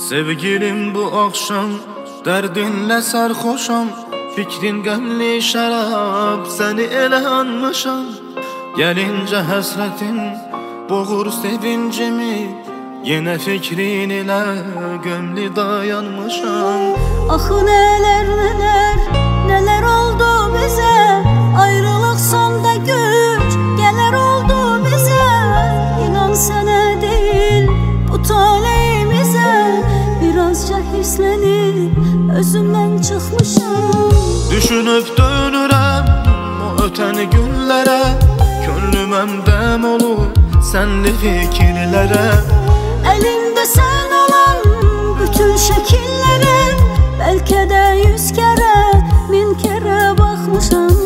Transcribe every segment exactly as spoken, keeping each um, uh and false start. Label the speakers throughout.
Speaker 1: Sevgilim bu akşam dərdinlə sərxoşam, fikrin qəmli şərab, səni elə anmışam. Gəlincə həsrətin boğur sevincimi, yenə fikrin ilə gömlü dayanmışam.
Speaker 2: Axı nələr nələr, nələr oldu bizə, ayrılıq sonda güc gələr oldu bizə. İnan sənə deyil bu taleyimizə, birazca hirslənib özümdən çıxmışam.
Speaker 1: Düşünüb dönürəm o ötən günlərə, könlüm əmdəm olub sənli fikirlərə.
Speaker 2: Əlimdə sən olan bütün şəkillərə, bəlkə də yüz kərə, min kərə baxmışam.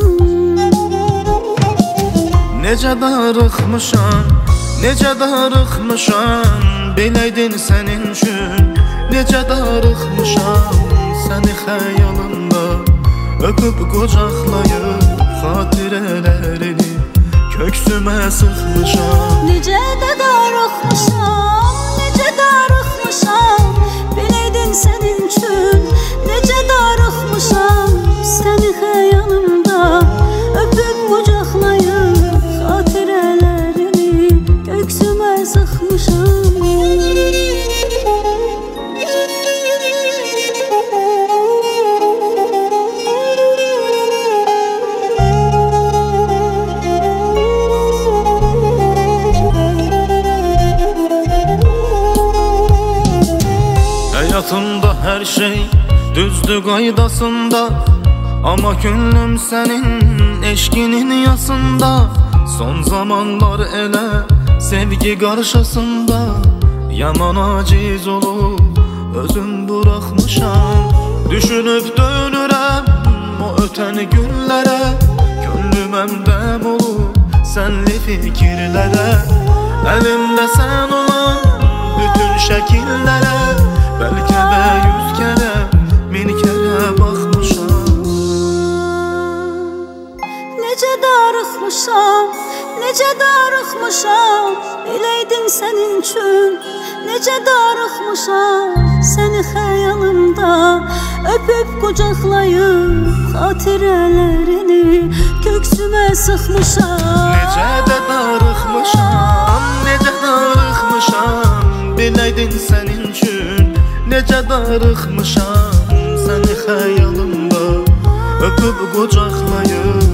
Speaker 1: Necə darıxmışam, necə darıxmışam, biləydin sənin üçün. Necə darıxmışam, səni xəyalımda öpüb qucaqlayıb xatirələrini köksümə sıxmışam.
Speaker 2: Necə də darıxmışam, necə darıxmışam, biləydin sənin üçün. Necə darıxmışam, səni xəyalımda öpüb qucaqlayıb xatirələrini köksümə sıxmışam.
Speaker 1: Həyatımda hər şey düzdür qaydasında, amma könlüm sənin eşkinin yasında. Son zamanlar elə sevgi qarşısında yaman aciz olub özüm buraxmışam. Düşünüb dönürəm o ötən günlərə, könlüm əmdəm olub sənli fikirlərə. Əlimdə sən olan bütün şəkillərə, bəlkə də yüz kərə, min kərə baxmışam.
Speaker 2: Necə darıxmışam, necə darıxmışam, biləydin sənin üçün. Necə darıxmışam, səni xəyalımda öpüb qucaqlayıb xatirələrini köksümə sıxmışam.
Speaker 1: Necə də darıxmışam, necə darıxmışam, biləydin sənin üçün. Necə darıxmışam, səni xəyalımda öpüb qucaqlayıb